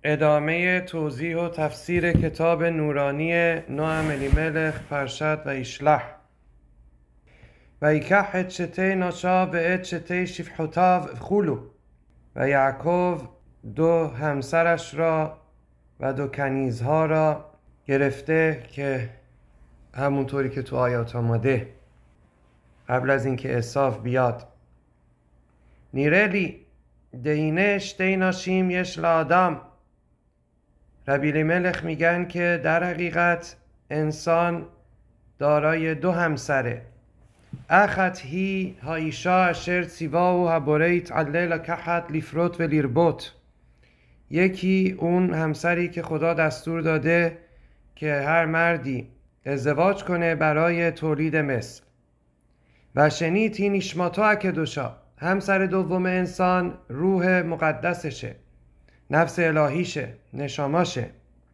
ادامه توضیح و تفسیر کتاب نورانی نوح الیملخ پرشد و ایشلح. و یکح ات شتی ناشا و ات شتی شفحوتاو خولو. و یعقوب دو همسرش را و دو کنیزها را گرفته که همونطوری که تو آیات آمده قبل از اینکه عیسی بیاد. نیرلی دهینه شتی ناشیم یش لآدم. ربی الیملخ میگن که در حقیقت انسان دارای دو همسره. اخت هی هایشا اشر ציווהו הבורא יתעלה לקחת לפרוט ולרבות. یکی اون همسری که خدا دستور داده که هر مردی ازدواج کنه برای تولید مثل. و شنیت هی نشماتو اکدوشا، همسر دوم انسان روح مقدسشه، نفس الهیشه، نشاماشه.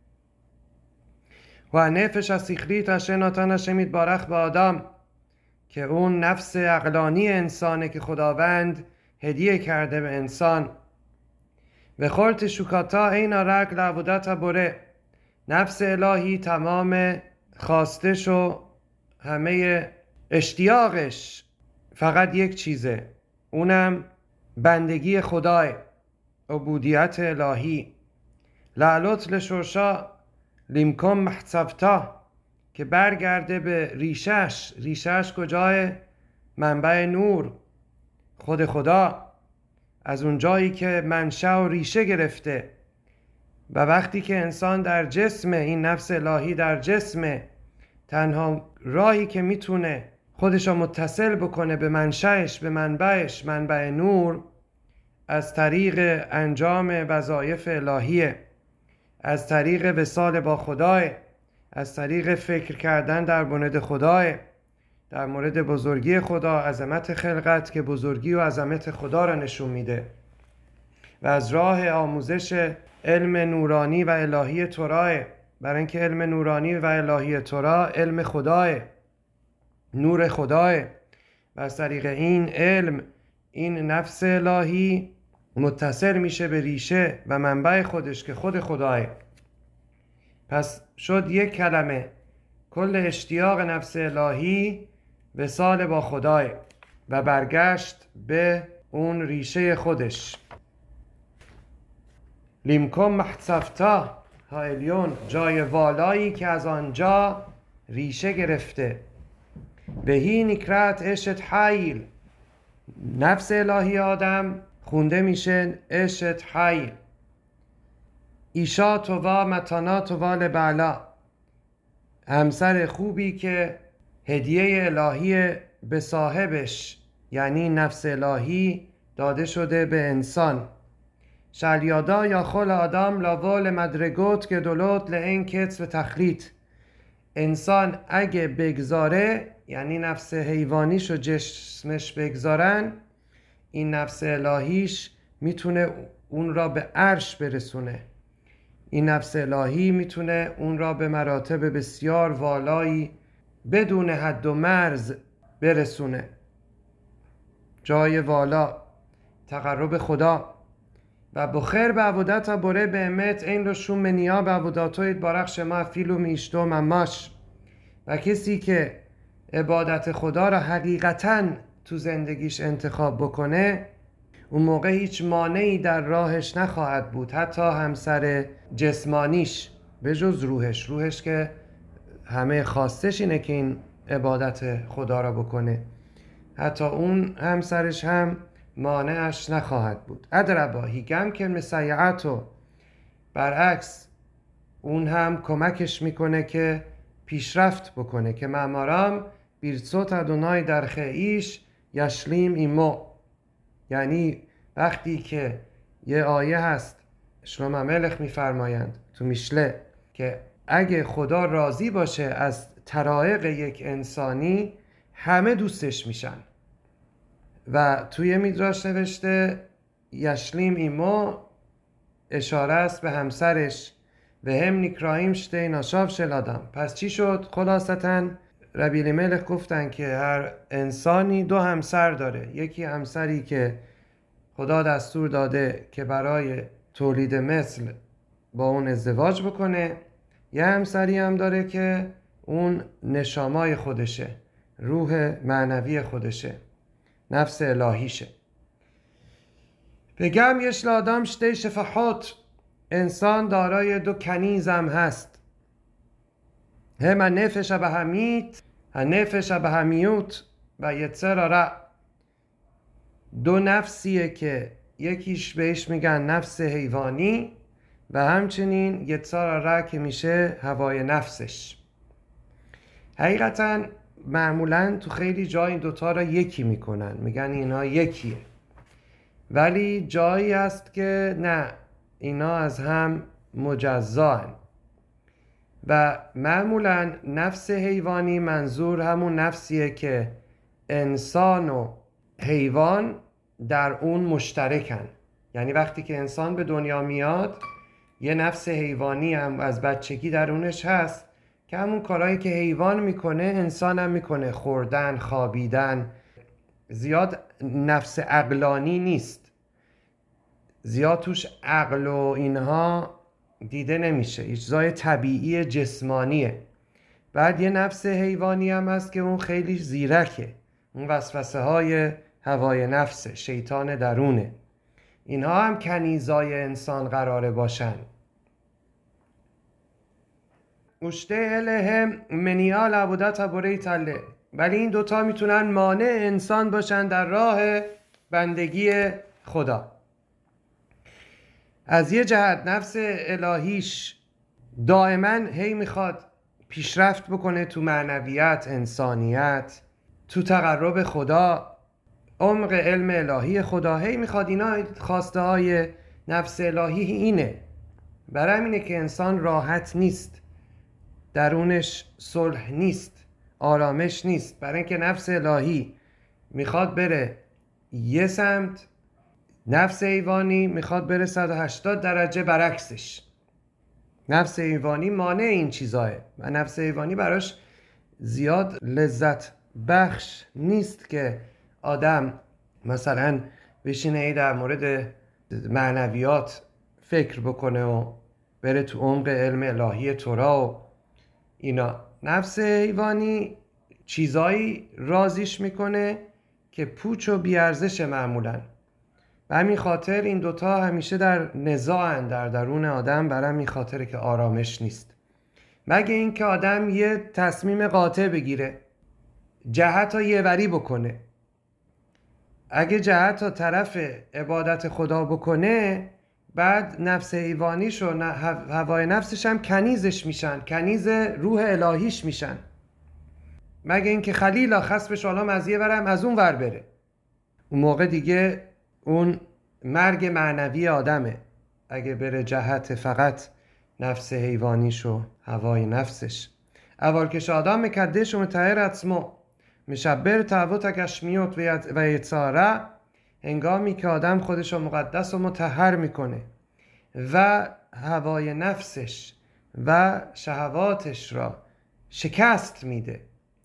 و نفش السیخلیت اشر ناتن هشم یتبارک به آدم، که اون نفس عقلانی انسانه که خداوند هدیه کرده به انسان. و خلط شکاتا این رگ لعبودت بره، نفس الهی تمام خواستش و همه اشتیاقش فقط یک چیزه، اونم بندگی خدای، عبودیت الهی. لعلوت لشورشا لیمکم محتفتا، که برگرده به ریشش. ریشش کجای؟ منبع نور، خود خدا، از اون جایی که منشأ و ریشه گرفته. و وقتی که انسان در جسم، این نفس الهی در جسم، تنها راهی که میتونه خودش رو متصل بکنه به منشأش، به منبعش، منبع نور، از طریق انجام وظایف الهیه، از طریق وصال با خدای، از طریق فکر کردن در مورد خدای، در مورد بزرگی خدا، عظمت خلقت که بزرگی و عظمت خدا را نشون میده. و از راه آموزش علم نورانی و الهی توراه، برای اینکه علم نورانی و الهی توراه علم خداه، نور خداه، و از طریق این علم این نفس الهی متصل میشه به ریشه و منبع خودش که خود خداه. پس شد یک کلمه، کل اشتیاق نفس الهی وصال با خدای و برگشت به اون ریشه خودش. لیمکم محتفتا ها الیون، جای والایی که از آنجا ریشه گرفته. بهی نکرت اشت حیل، نفس الهی آدم خونده میشه اشت حیل. ایشا تووا متانا تووا لبعلا، همسر خوبی که هدیه الهی به صاحبش یعنی نفس الهی داده شده به انسان. شلیادا یا خل آدم لاول مدرگوت که دولوت لعین کتس و تخلیط. انسان اگه بگذاره، یعنی نفس حیوانیش و جسمش بگذارن، این نفس الهیش میتونه اون را به عرش برسونه. این نفس الهی میتونه اون را به مراتب بسیار والایی بدون حد و مرز برسونه، جای والا، تقرب خدا. و بخیر به عبودت بره به امت این رو شون منیا به عبوداتوید بارخ شما فیلو میشتو مماش. و کسی که عبادت خدا را حقیقتاً تو زندگیش انتخاب بکنه، اون موقع هیچ مانعی در راهش نخواهد بود، حتی همسر جسمانیش به جز روحش که همه خواستش اینه که این عبادت خدا را بکنه، حتی اون همسرش هم مانعش نخواهد بود. ادربا هیگم که مسیعتو، برعکس اون هم کمکش میکنه که پیشرفت بکنه. که معمارام بیرصوت ادونای در خیش یشلیم ایمو، یعنی وقتی که یه آیه هست شلوم ملخ میفرمایند تو میشله که اگه خدا راضی باشه از طرایق یک انسانی همه دوستش میشن. و توی میدراش نوشته یشلیم ایمو اشاره است به همسرش و هم نیکرایم شته ناشاف شلادم. پس چی شد؟ خلاصتاً ربی الیملخ گفتن که هر انسانی دو همسر داره. یکی همسری که خدا دستور داده که برای تولید مثل با اون ازدواج بکنه. یه همسری هم داره که اون نشامای خودشه، روح معنوی خودشه، نفس الهیشه. بگم یش لادم شته شفحات، انسان دارای دو کنیز هم هست. هم نفش بهمیت نفش بهمیوت و یتسر را. دو نفسیه که یکیش بهش میگن نفس حیوانی و همچنین یتسر را که میشه هوای نفسش. حقیقتا معمولا تو خیلی جای این دوتا را یکی میکنن، میگن اینا یکیه، ولی جایی هست که نه، اینا از هم مجزان. و معمولا نفس حیوانی منظور همون نفسیه که انسان و حیوان در اون مشترکن. یعنی وقتی که انسان به دنیا میاد یه نفس حیوانی هم از بچگی درونش هست که همون کارهایی که حیوان میکنه انسان هم میکنه، خوردن، خوابیدن. زیاد نفس عقلانی نیست، زیاد توش عقل و اینها دیده نمیشه، اجزای طبیعی جسمانیه. بعد یه نفس حیوانی هم هست که اون خیلی زیرکه، اون وسوسه های هوای نفس، شیطان درونه. اینها هم کنیزای انسان قراره باشن. اشته الهم منیال عبودت بریت الله. ولی این دوتا میتونن مانع انسان باشن در راه بندگی خدا. از یه جهت نفس الهیش دائما هی میخواد پیشرفت بکنه تو معنویت، انسانیت، تو تقرب خدا، عمق علم الهی خدا. هی میخواد، اینا خواسته های نفس الهی اینه. برای همینه که انسان راحت نیست، درونش صلح نیست، آرامش نیست. برای اینکه نفس الهی میخواد بره یه سمت، نفس حیوانی میخواد بره 180 درجه برعکسش. نفس حیوانی مانع این چیزاه و نفس حیوانی براش زیاد لذت بخش نیست که آدم مثلا بشینه در مورد معنویات فکر بکنه و بره تو عمق علم الهی تورا و اینا. نفس حیوانی چیزایی رازیش میکنه که پوچ و بیارزشه معمولاً. و همین خاطر این دوتا همیشه در نزاعن در درون آدم. برای همین خاطره که آرامش نیست، مگه این که آدم یه تصمیم قاطع بگیره، جهت ها یه وری بکنه. اگه جهت ها طرف عبادت خدا بکنه، بعد نفس حیوانیش و هوای نفسش هم کنیزش میشن، کنیز روح الهیش میشن. مگه این که خلیلا خسبش آلام از یه ورم از اون ور بره، اون موقع دیگه اون مرگ معنوی آدمه. اگه بره جهت فقط نفس حیوانیش و هوای نفسش. اول که آدم مکدش و متحر عصمو مشبر تعوت گشمیوت و یتساره، هنگامی که آدم خودش رو مقدس و مطهر میکنه و هوای نفسش و شهواتش را شکست میده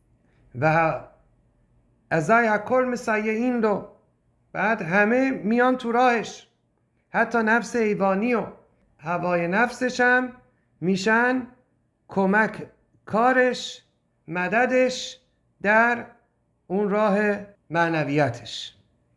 و ازای هکل مسیحین رو، بعد همه میان تو راهش، حتی نفس حیوانی و هوای نفسش هم میشن کمک کارش، مددش در اون راه معنویتش.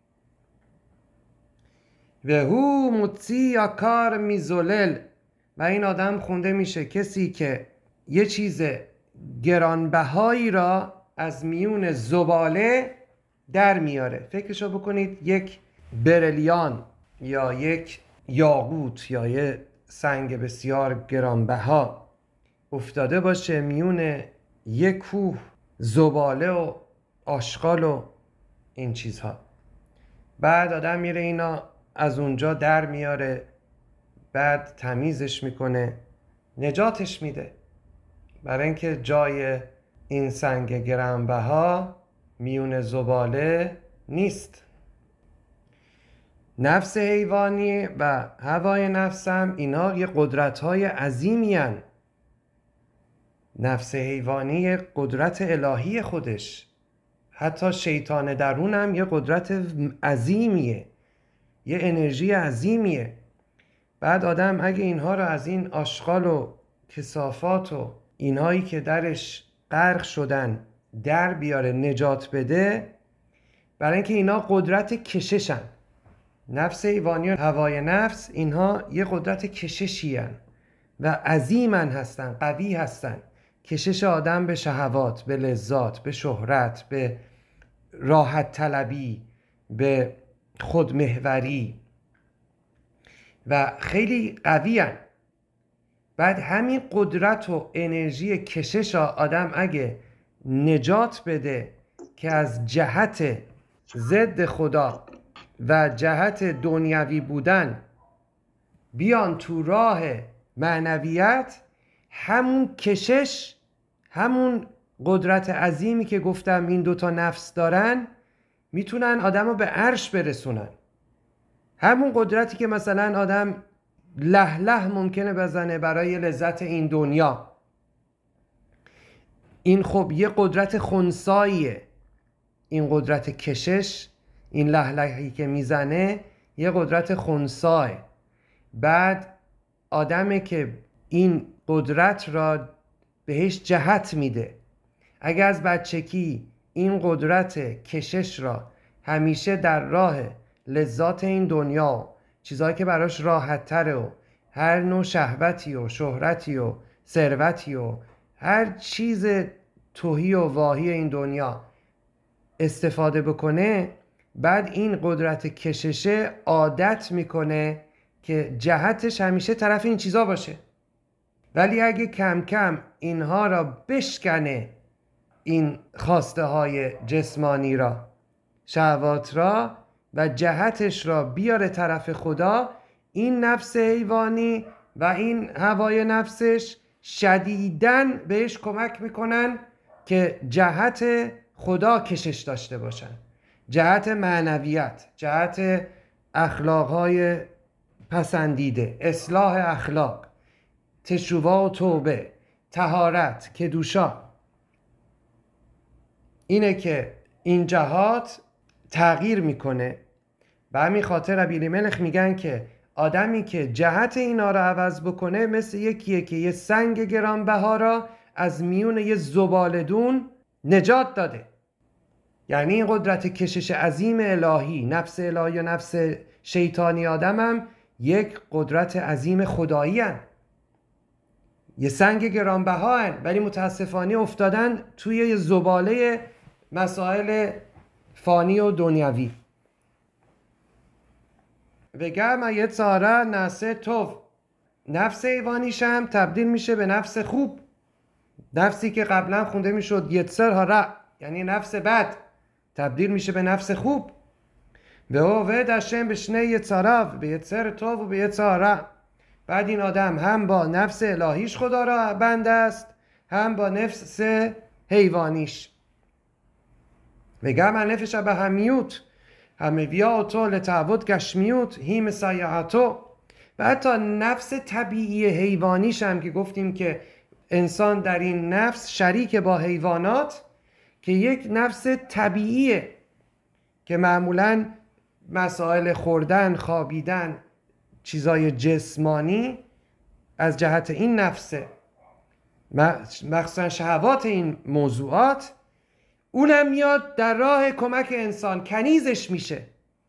و هو مطیع یا کار میزولل. و این آدم خونده میشه کسی که یه چیز گرانبهایی را از میون زباله در میاره. فکرشو بکنید یک برلیان یا یک یاقوت یا یه سنگ بسیار گرانبها افتاده باشه میون یک کوه زباله و آشغال و این چیزها. بعد آدم میره اینا از اونجا در میاره، بعد تمیزش میکنه، نجاتش میده. برای اینکه جای این سنگ گرانبها میون زباله نیست. نفس حیوانی و هوای نفسم اینا یه قدرت‌های عظیمی هن. نفس حیوانی قدرت الهی خودش، حتی شیطان درون هم یه قدرت عظیمیه، یه انرژی عظیمیه. بعد آدم اگه اینها رو از این آشغال و کثافات و اینهایی که درش غرق شدن در بیاره، نجات بده، برای اینکه اینا قدرت کششن. نفس حیوانی و هوای نفس اینها یه قدرت کششی هن و عظیمن هستن، قوی هستن. کشش آدم به شهوات، به لذات، به شهرت، به راحت طلبی، به خودمحوری و خیلی قوی هن. بعد همین قدرت و انرژی کشش آدم اگه نجات بده که از جهت ضد خدا و جهت دنیوی بودن بیان تو راه معنویت، همون کشش، همون قدرت عظیمی که گفتم این دوتا نفس دارن، میتونن آدم رو به عرش برسونن. همون قدرتی که مثلا آدم لهله ممکنه بزنه برای لذت این دنیا، این خب یه قدرت خنثاییه. این قدرت کشش، این لهلهی که میزنه یه قدرت خنثیه. بعد آدمی که این قدرت را بهش جهت میده، اگر از بچگی این قدرت کشش را همیشه در راه لذات این دنیا، چیزایی که براش راحت تره و هر نوع شهوتی و شهرتی و ثروتی و هر چیز تهی و واهی این دنیا استفاده بکنه، بعد این قدرت کششه عادت میکنه که جهتش همیشه طرف این چیزا باشه. ولی اگه کم کم اینها را بشکنه، این خواسته های جسمانی را، شهوات را، و جهتش را بیاره طرف خدا، این نفس حیوانی و این هوای نفسش شدیداً بهش کمک میکنن که جهت خدا کشش داشته باشن، جهت معنویت، جهت اخلاقهای پسندیده، اصلاح اخلاق، تشویق و توبه، طهارت، کدوشا. اینه که این جهات تغییر میکنه. به همین خاطر ربی الیملخ میگن که آدمی که جهت اینا رو عوض بکنه مثل یکیه که یه سنگ گرانبها را از میون یه زبالدون نجات داده. یعنی این قدرت کشش عظیم الهی، نفس الهی و نفس شیطانی آدم هم یک قدرت عظیم خدایی هن. یه سنگ گرانبها هن، ولی متاسفانه افتادن توی یه زباله مسائل فانی و دنیوی. وگرم یצר הרע نعشه طov، نفس حیوانیش هم تبدیل میشه به نفس خوب. نفسی که قبلا خونده میشد یצר הרע یعنی نفس بد، تبدیل میشه به نفس خوب. و عובد هشم به شنی یצריו، به یצר طov و به یצר הרע. بعد این آدم هم با نفس الهیش خدا را بنده است، هم با نفس حیوانیش. وگرم نفش به همیوت همیویاتو لتعبد گشمیوت هی مسیحاتو. و حتی نفس طبیعی حیوانیش هم که گفتیم که انسان در این نفس شریک با حیوانات، که یک نفس طبیعیه که معمولاً مسائل خوردن، خوابیدن، چیزای جسمانی از جهت این نفسه، مخصوصا شهوات این موضوعات، اونم میاد در راه کمک انسان، کنیزش میشه.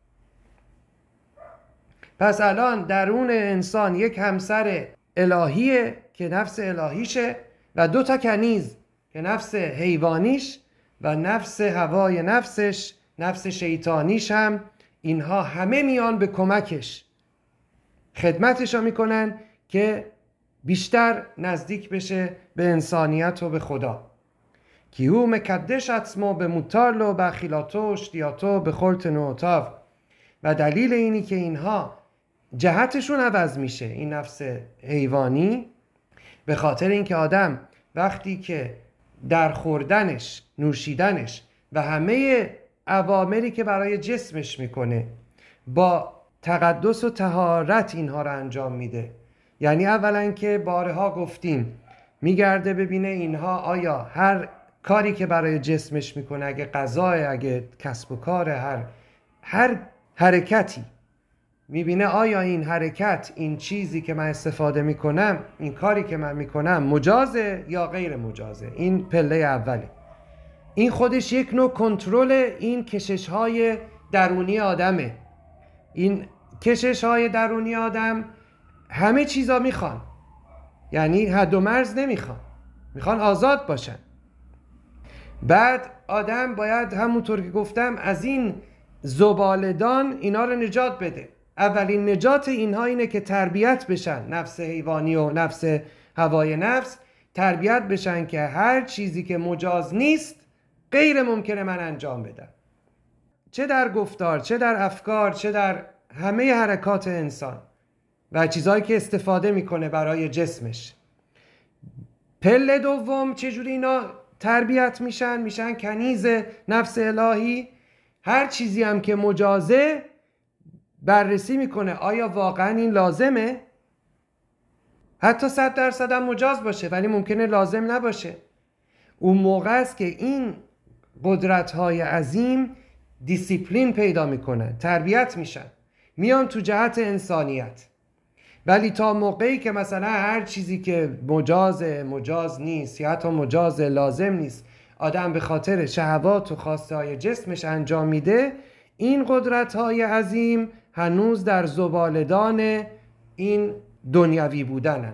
پس الان درون انسان یک همسر الهیه که نفس الهیشه و دو تا کنیز که نفس حیوانیش و نفس هوای نفسش، نفس شیطانیش هم، اینها همه میان به کمکش، خدمتش رو میکنن که بیشتر نزدیک بشه به انسانیت و به خدا. که او مکدش عصمو به موتارلو و بخیلاتو و اشتیاتو به خلط نوتاو. و دلیل اینی که اینها جهتشون عوض میشه، این نفس حیوانی، به خاطر اینکه آدم وقتی که در خوردنش، نوشیدنش و همه اوامری که برای جسمش میکنه با تقدس و طهارت اینها رو انجام میده، یعنی اولا که بارها گفتیم میگرده ببینه اینها آیا هر کاری که برای جسمش میکنه، اگه غذای، اگه کسب و کار، هر حرکتی میبینه آیا این حرکت، این چیزی که من استفاده میکنم، این کاری که من میکنم مجازه یا غیر مجازه. این پله اوله. این خودش یک نوع کنترل این کشش های درونی آدمه. این کشش های درونی آدم همه چیزا میخوان، یعنی حد و مرز نمیخوان، میخوان آزاد باشن. بعد آدم باید همونطور که گفتم از این زبالدان اینا رو نجات بده. اولین نجات اینها اینه که تربیت بشن، نفس حیوانی و نفس هوای نفس تربیت بشن که هر چیزی که مجاز نیست غیر ممکنه من انجام بدم، چه در گفتار، چه در افکار، چه در همه حرکات انسان و چیزهایی که استفاده میکنه برای جسمش. پله دوم چجوری اینا تربیت میشن کنیز نفس الهی. هر چیزی هم که مجازه بررسی میکنه آیا واقعا این لازمه. حتی 100% هم مجاز باشه ولی ممکنه لازم نباشه. اون موقع است که این قدرت‌های عظیم دیسیپلین پیدا میکنن، تربیت میشن، میان تو جهت انسانیت. ولی تا موقعی که مثلا هر چیزی که مجاز نیست یا حتی مجاز لازم نیست آدم به خاطر شهوات و خواسته های جسمش انجام میده، این قدرت‌های عظیم هنوز در زبالدان این دنیوی بودنن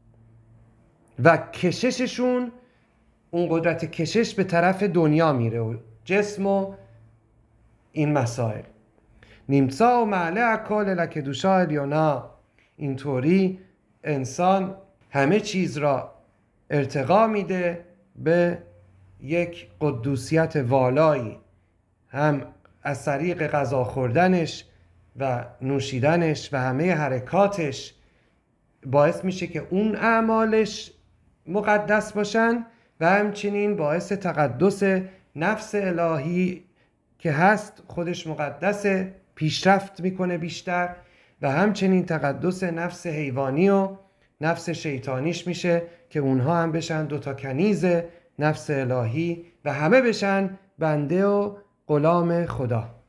و کشششون، اون قدرت کشش به طرف دنیا میره و جسم و این مسائل. نیمسا و معله اکال لکدوشا الیونا. اینطوری انسان همه چیز را ارتقا میده به یک قدوسیت والایی، هم از طریق غذا خوردنش و نوشیدنش و همه حرکاتش باعث میشه که اون اعمالش مقدس باشن و همچنین باعث تقدس نفس الهی که هست خودش مقدسه، پیشرفت میکنه بیشتر، و همچنین تقدس نفس حیوانی و نفس شیطانیش میشه که اونها هم بشن دوتا کنیز نفس الهی و همه بشن بنده و غلام خدا.